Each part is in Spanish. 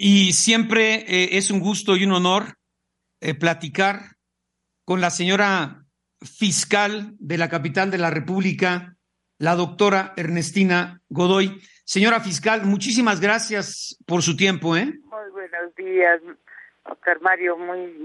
Y siempre es un gusto y un honor platicar con la señora fiscal de la capital de la República, la doctora Ernestina Godoy. Señora fiscal, muchísimas gracias por su tiempo, ¿eh? Muy buenos días, Oscar Mario,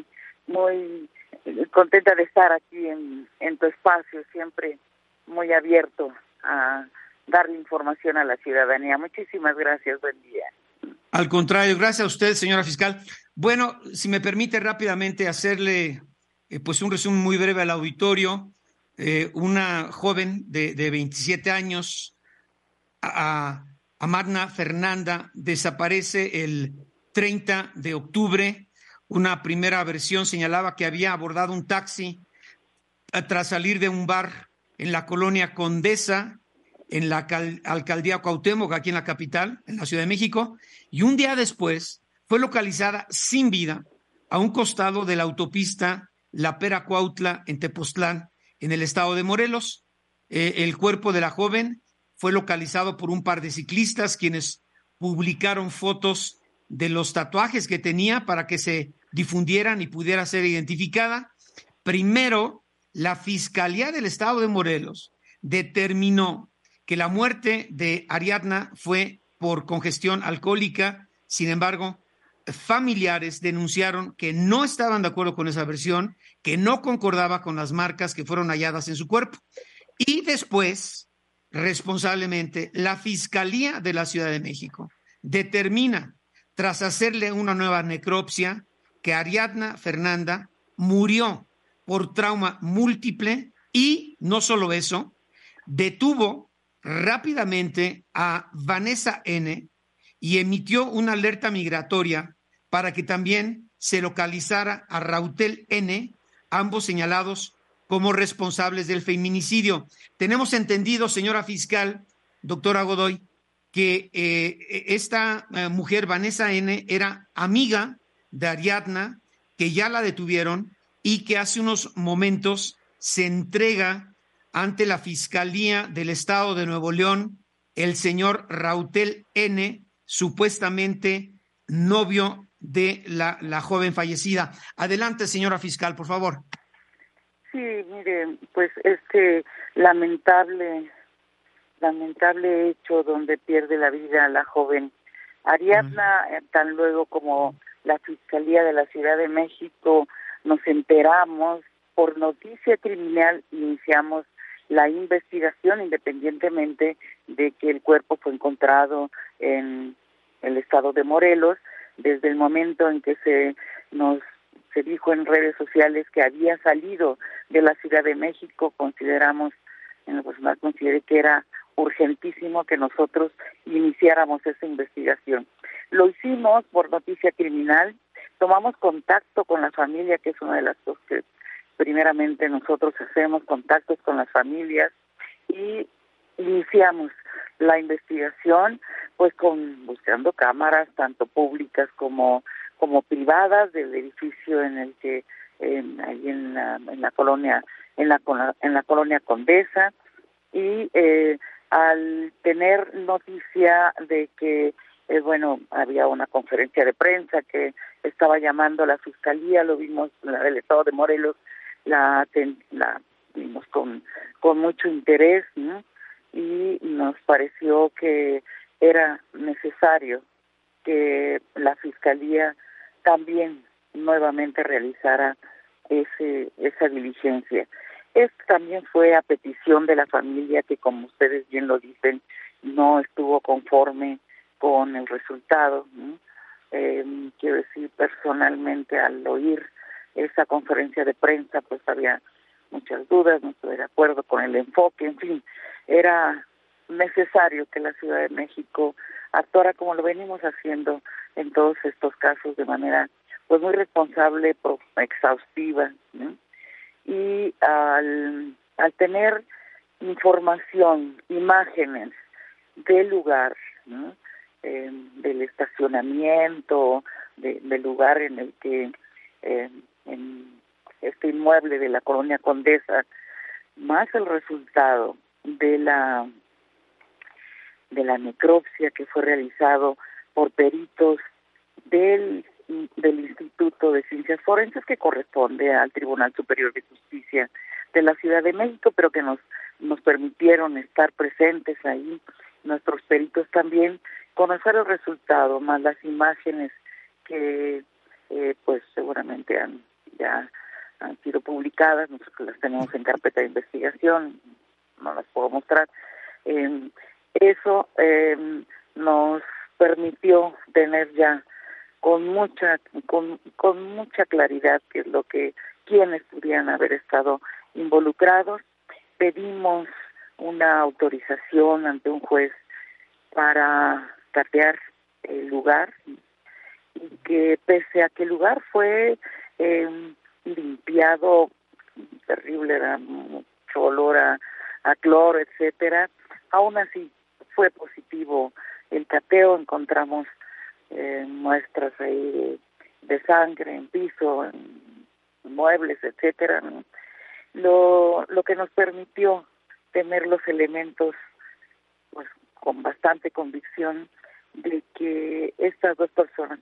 muy contenta de estar aquí en tu espacio, siempre muy abierto a darle información a la ciudadanía. Muchísimas gracias, buen día. Al contrario, gracias a usted, señora fiscal. Bueno, si me permite rápidamente hacerle pues un resumen muy breve al auditorio. Una joven de 27 años, a Amarna Fernanda, desaparece el 30 de octubre. Una primera versión señalaba que había abordado un taxi tras salir de un bar en la colonia Condesa, en la alcaldía Cuauhtémoc, aquí en la capital, en la Ciudad de México, y un día después fue localizada sin vida a un costado de la autopista La Pera Cuautla en Tepoztlán, en el estado de Morelos. El cuerpo de la joven fue localizado por un par de ciclistas quienes publicaron fotos de los tatuajes que tenía para que se difundieran y pudiera ser identificada. Primero, la Fiscalía del Estado de Morelos determinó que la muerte de Ariadna fue por congestión alcohólica. Sin embargo, familiares denunciaron que no estaban de acuerdo con esa versión, que no concordaba con las marcas que fueron halladas en su cuerpo. Y después, responsablemente, la Fiscalía de la Ciudad de México determina, tras hacerle una nueva necropsia, que Ariadna Fernanda murió por trauma múltiple y no solo eso, detuvo rápidamente a Vanessa N. y emitió una alerta migratoria para que también se localizara a Rautel N., ambos señalados como responsables del feminicidio. Tenemos entendido, señora fiscal, doctora Godoy, que esta mujer, Vanessa N., era amiga de Ariadna, que ya la detuvieron y que hace unos momentos se entrega ante la Fiscalía del Estado de Nuevo León el señor Rautel N., supuestamente novio de la joven fallecida. Adelante, señora fiscal, por favor. Sí, mire, pues este lamentable hecho donde pierde la vida la joven Ariadna, tan luego como la Fiscalía de la Ciudad de México nos enteramos, por noticia criminal iniciamos la investigación independientemente de que el cuerpo fue encontrado en el estado de Morelos. Desde el momento en que se dijo en redes sociales que había salido de la Ciudad de México, en lo personal consideré que era urgentísimo que nosotros iniciáramos esa investigación. Lo hicimos por noticia criminal, tomamos contacto con la familia, que es una de las cosas que primeramente nosotros hacemos, contactos con las familias, y iniciamos la investigación pues buscando cámaras tanto públicas como privadas del edificio en el que ahí en la colonia Condesa, y al tener noticia de que había una conferencia de prensa que estaba llamando a la Fiscalía, lo vimos, la del Estado de Morelos, la vimos con mucho interés, ¿no? Y nos pareció que era necesario que la Fiscalía también nuevamente realizara esa diligencia. Esto también fue a petición de la familia, que, como ustedes bien lo dicen, no estuvo conforme con el resultado, ¿no? Quiero decir, personalmente, al oír esa conferencia de prensa, pues había muchas dudas, no estoy de acuerdo con el enfoque, en fin, era necesario que la Ciudad de México actuara como lo venimos haciendo en todos estos casos, de manera pues muy responsable, exhaustiva, ¿no? Y al tener información, imágenes del lugar, ¿no? Del estacionamiento, del lugar en el que en este inmueble de la colonia Condesa, más el resultado de la necropsia que fue realizado por peritos del Instituto de Ciencias Forenses, que corresponde al Tribunal Superior de Justicia de la Ciudad de México, pero que nos permitieron estar presentes ahí, nuestros peritos también, conocer el resultado, más las imágenes que pues seguramente ya han sido publicadas, nosotros las tenemos en carpeta de investigación, no las puedo mostrar. Eso nos permitió tener ya con mucha claridad qué es lo que quienes pudieran haber estado involucrados. Pedimos una autorización ante un juez para catear el lugar, y que pese a que el lugar fue limpiado, terrible, era mucho olor a cloro, etcétera, aún así fue positivo el cateo. Encontramos muestras ahí de sangre en piso, en muebles, etcétera, ¿no? Lo que nos permitió tener los elementos, pues, con bastante convicción de que estas dos personas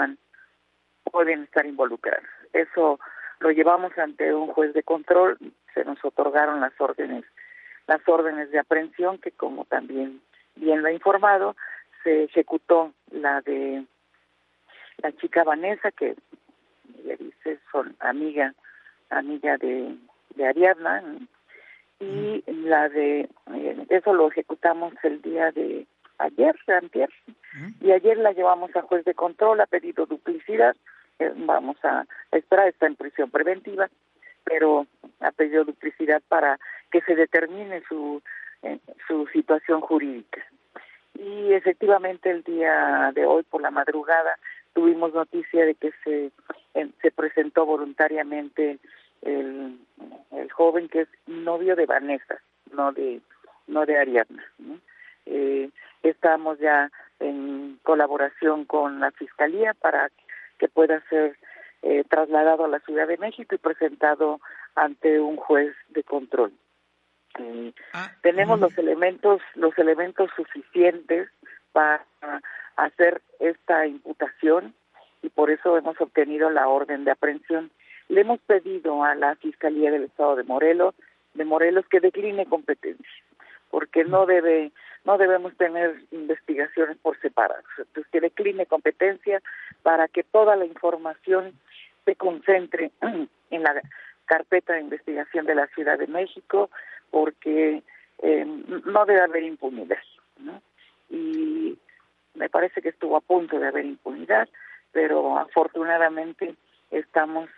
pueden estar involucradas. Eso lo llevamos ante un juez de control, se nos otorgaron las órdenes de aprehensión, que como también bien lo ha informado, se ejecutó la de la chica Vanessa, que le dice son amiga de Ariadna, ¿no? Y la de eso lo ejecutamos el día de antier, y ayer la llevamos a juez de control, ha pedido duplicidad, vamos a esperar, está en prisión preventiva, pero ha pedido duplicidad para que se determine su situación jurídica. Y efectivamente el día de hoy por la madrugada tuvimos noticia de que se presentó voluntariamente el joven que es novio de Vanessa, no de Ariadna, ¿no? Estamos ya en colaboración con la Fiscalía para que pueda ser trasladado a la Ciudad de México y presentado ante un juez de control. Tenemos los elementos suficientes para hacer esta imputación, y por eso hemos obtenido la orden de aprehensión. Le hemos pedido a la Fiscalía del Estado de Morelos que decline competencia, porque no debemos tener investigaciones por separado. Entonces, que decline competencia para que toda la información se concentre en la carpeta de investigación de la Ciudad de México, porque no debe haber impunidad, ¿no? Y me parece que estuvo a punto de haber impunidad, pero afortunadamente estamos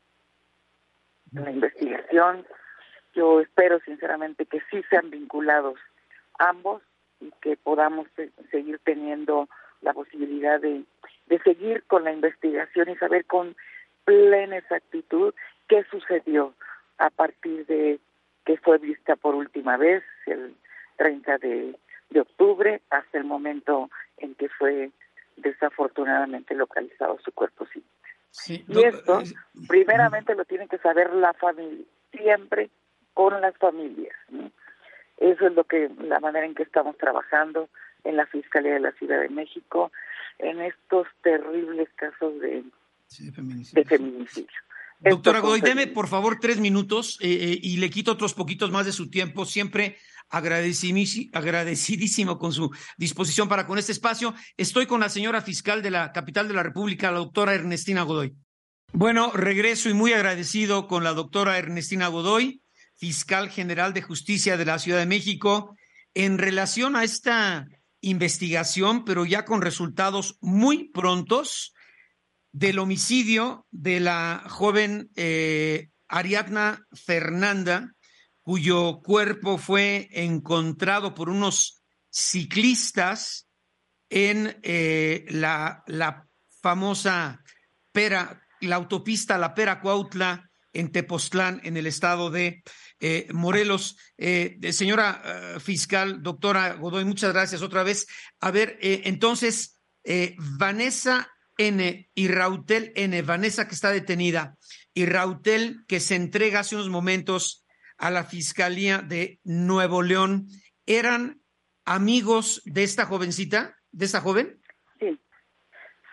en la investigación. Yo espero sinceramente que sí sean vinculados ambos y que podamos seguir teniendo la posibilidad de seguir con la investigación y saber con plena exactitud qué sucedió a partir de que fue vista por última vez el 30 de octubre hasta el momento en que fue desafortunadamente localizado su cuerpo sin vida. Sí, y esto primeramente lo tiene que saber la familia, siempre con las familias, ¿no? Eso es la manera en que estamos trabajando en la Fiscalía de la Ciudad de México en estos terribles casos de feminicidio. Doctora Godoy, deme por favor 3 minutos y le quito otros poquitos más de su tiempo. Siempre agradecidísimo con su disposición para con este espacio. Estoy con la señora fiscal de la capital de la República, la doctora Ernestina Godoy. Bueno, regreso y muy agradecido con la doctora Ernestina Godoy, fiscal general de justicia de la Ciudad de México, en relación a esta investigación, pero ya con resultados muy prontos, del homicidio de la joven Ariadna Fernanda, cuyo cuerpo fue encontrado por unos ciclistas en la famosa la autopista La Pera Cuautla en Tepoztlán, en el estado de Morelos. Señora fiscal, doctora Godoy, muchas gracias otra vez. A ver, entonces, Vanessa N. y Rautel N., Vanessa que está detenida, y Rautel que se entrega hace unos momentos a la Fiscalía de Nuevo León, ¿eran amigos de esta jovencita, de esta joven?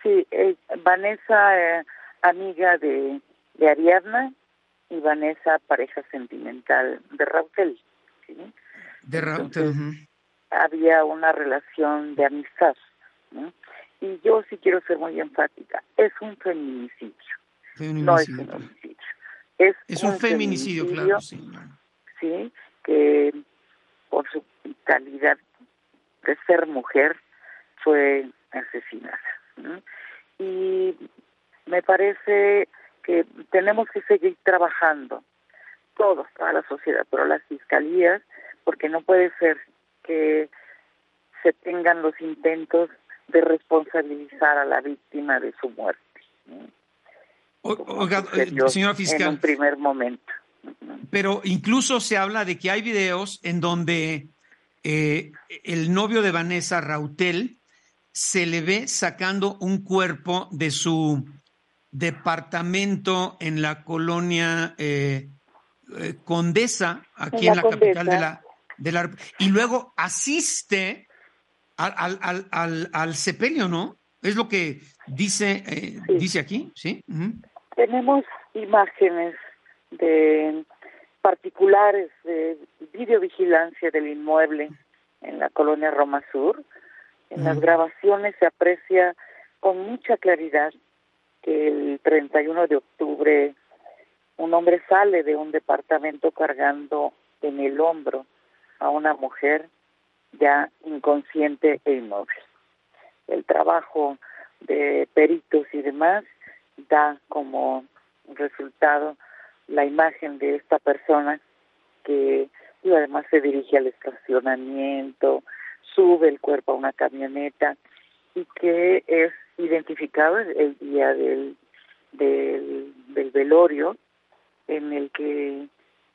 Sí, Vanessa, amiga de Ariadna, y Vanessa, pareja sentimental de Rautel, ¿sí? De Rautel. Entonces, había una relación de amistad, ¿no? Y yo sí quiero ser muy enfática, es un feminicidio, no es un homicidio, Es un feminicidio, claro, sí. Sí, que por su calidad de ser mujer fue asesinada, ¿no? Y me parece que tenemos que seguir trabajando, toda la sociedad, pero las fiscalías, porque no puede ser que se tengan los intentos de responsabilizar a la víctima de su muerte, ¿no? Oiga, señora fiscal, en un primer momento. Pero incluso se habla de que hay videos en donde el novio de Vanessa, Rautel, se le ve sacando un cuerpo de su departamento en la colonia Condesa, aquí en la capital de la y luego asiste al sepelio, ¿no? Es lo que dice, Sí. dice aquí, ¿sí? Tenemos imágenes de particulares de videovigilancia del inmueble en la colonia Roma Sur. En las grabaciones se aprecia con mucha claridad que el 31 de octubre un hombre sale de un departamento cargando en el hombro a una mujer ya inconsciente e inmóvil. El trabajo de peritos y demás da como resultado la imagen de esta persona que además se dirige al estacionamiento, sube el cuerpo a una camioneta y que es identificado el día del velorio, en el que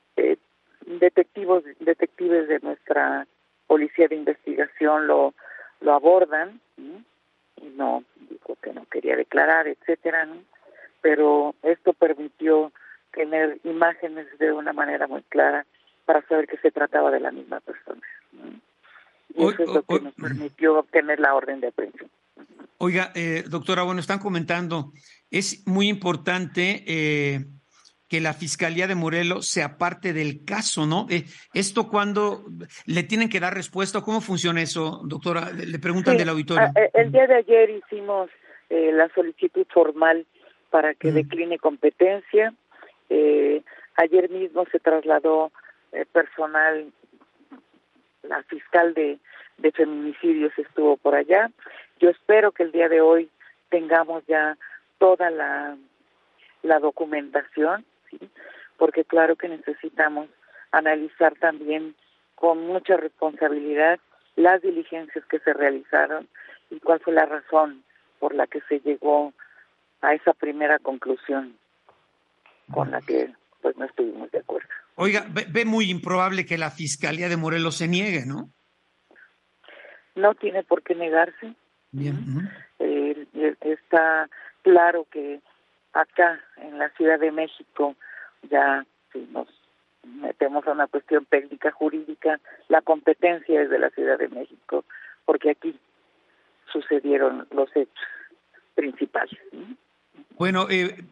detectives de nuestra policía de investigación lo abordan, ¿sí? Y no dijo que no quería declarar, etcétera, ¿no? Pero esto permitió tener imágenes de una manera muy clara para saber que se trataba de la misma persona, ¿no? Y eso es lo que nos permitió obtener la orden de aprehensión. Oiga, doctora, bueno, están comentando, es muy importante que la Fiscalía de Morelos sea parte del caso, ¿no? ¿Esto cuándo le tienen que dar respuesta? ¿Cómo funciona eso, doctora? Le preguntan del auditorio. El día de ayer hicimos la solicitud formal para que decline competencia. Ayer mismo se trasladó personal, la fiscal de feminicidios estuvo por allá. Yo espero que el día de hoy tengamos ya toda la documentación, ¿sí? Porque claro que necesitamos analizar también con mucha responsabilidad las diligencias que se realizaron y cuál fue la razón por la que se llegó a esa primera conclusión con la que pues no estuvimos de acuerdo. Oiga, ve muy improbable que la Fiscalía de Morelos se niegue, ¿no? No tiene por qué negarse. Bien. Está claro que acá en la Ciudad de México ya si nos metemos a una cuestión técnica jurídica, la competencia es de la Ciudad de México, porque aquí sucedieron los hechos principales. Bueno,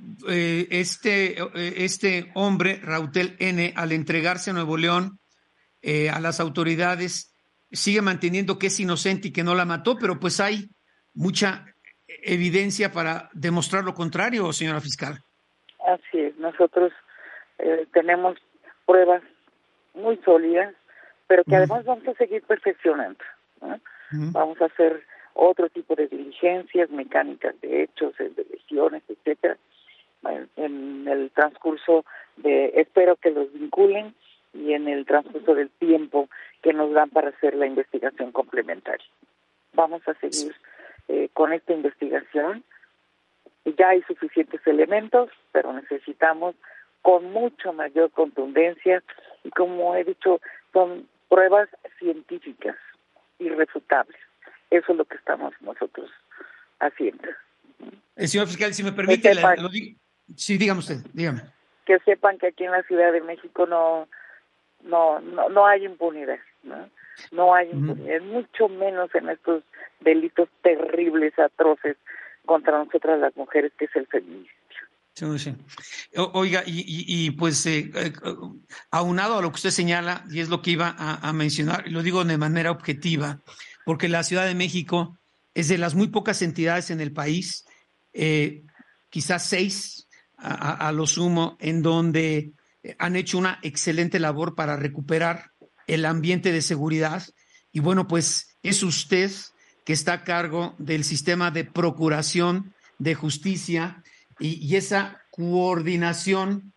este hombre, Rautel N., al entregarse a Nuevo León a las autoridades, sigue manteniendo que es inocente y que no la mató, pero pues hay mucha evidencia para demostrar lo contrario, señora fiscal. Así es, nosotros tenemos pruebas muy sólidas, pero que además vamos a seguir perfeccionando, ¿no? Vamos a hacer otro tipo de diligencias, mecánicas de hechos, de lesiones, etcétera, en el transcurso espero que los vinculen y en el transcurso del tiempo que nos dan para hacer la investigación complementaria. Vamos a seguir con esta investigación. Ya hay suficientes elementos, pero necesitamos con mucho mayor contundencia y, como he dicho, son pruebas científicas irrefutables. Eso es lo que estamos nosotros haciendo. Señor fiscal, si me permite, sí, dígame usted, dígame. Que sepan que aquí en la Ciudad de México no hay impunidad, ¿no? No hay impunidad, mucho menos en estos delitos terribles, atroces contra nosotras las mujeres, que es el feminismo. Sí, sí. Oiga, pues aunado a lo que usted señala, y es lo que iba a mencionar, y lo digo de manera objetiva, porque la Ciudad de México es de las muy pocas entidades en el país, quizás 6 a lo sumo, en donde han hecho una excelente labor para recuperar el ambiente de seguridad. Y bueno, pues es usted que está a cargo del sistema de procuración de justicia y esa coordinación,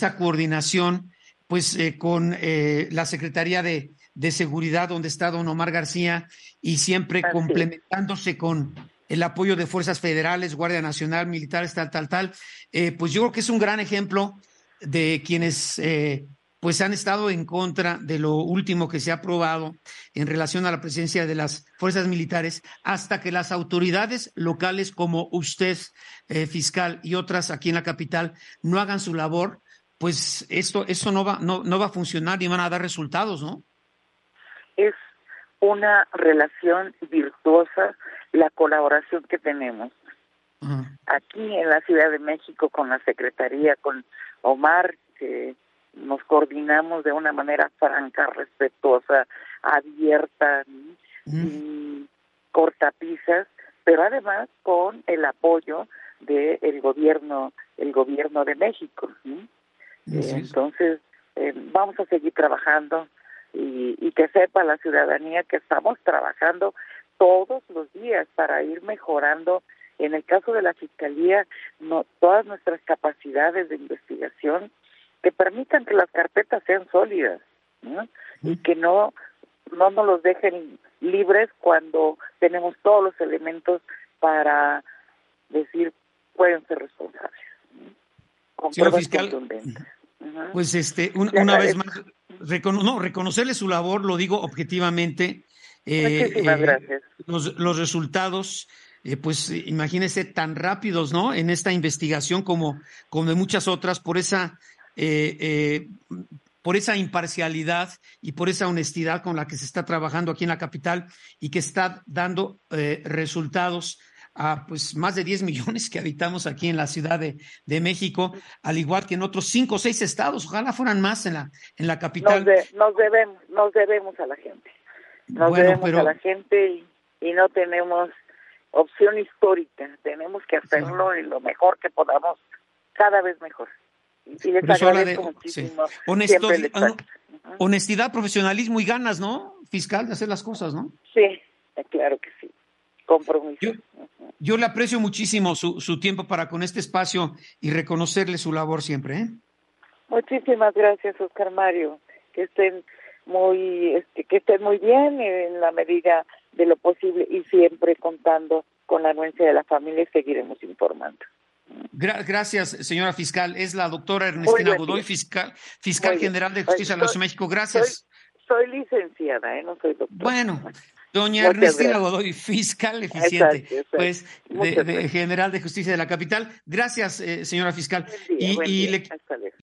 pues con la Secretaría de Seguridad, donde está don Omar García, y siempre Así complementándose con el apoyo de fuerzas federales, Guardia Nacional, militares, tal. Pues yo creo que es un gran ejemplo de quienes pues han estado en contra de lo último que se ha aprobado en relación a la presencia de las fuerzas militares, hasta que las autoridades locales como usted, fiscal, y otras aquí en la capital no hagan su labor, pues eso no va a funcionar ni van a dar resultados, ¿no? es una relación virtuosa la colaboración que tenemos Ajá. aquí en la Ciudad de México con la Secretaría, con Omar, que nos coordinamos de una manera franca, respetuosa, abierta, y cortapisas, pero además con el apoyo del gobierno de México. Entonces, vamos a seguir trabajando y que sepa la ciudadanía que estamos trabajando todos los días para ir mejorando, en el caso de la Fiscalía, todas nuestras capacidades de investigación que permitan que las carpetas sean sólidas, ¿no? Y que no nos los dejen libres cuando tenemos todos los elementos para decir pueden ser responsables, ¿no? Con Señor pruebas fiscal, contundentes. pues una vez más reconocerle su labor, lo digo objetivamente. Muchísimas gracias. Los resultados, pues imagínese, tan rápidos, ¿no? En esta investigación como en muchas otras, por esa imparcialidad y por esa honestidad con la que se está trabajando aquí en la capital, y que está dando resultados a pues más de 10 millones que habitamos aquí en la Ciudad de México, al igual que en otros 5 o 6 estados. Ojalá fueran más en la capital. Nos debemos a la gente. A la gente y no tenemos opción histórica. Tenemos que hacerlo en lo mejor que podamos, cada vez mejor. Y les agradezco muchísimo. Sí. Honestidad, profesionalismo y ganas, ¿no, fiscal, de hacer las cosas, ¿no? Sí, claro que sí. Compromiso. Yo le aprecio muchísimo su tiempo para con este espacio y reconocerle su labor siempre, ¿eh? Muchísimas gracias, Oscar Mario. Que estén muy bien en la medida de lo posible y siempre contando con la anuencia de la familia y seguiremos informando. Gracias, señora fiscal. Es la doctora Ernestina Godoy, fiscal general de Justicia de la Ciudad de México. Gracias. Soy licenciada, no soy doctora. Bueno, doña Ernestina Godoy, fiscal eficiente, exacto. Pues de General de Justicia de la capital. Gracias, señora fiscal. Buen día.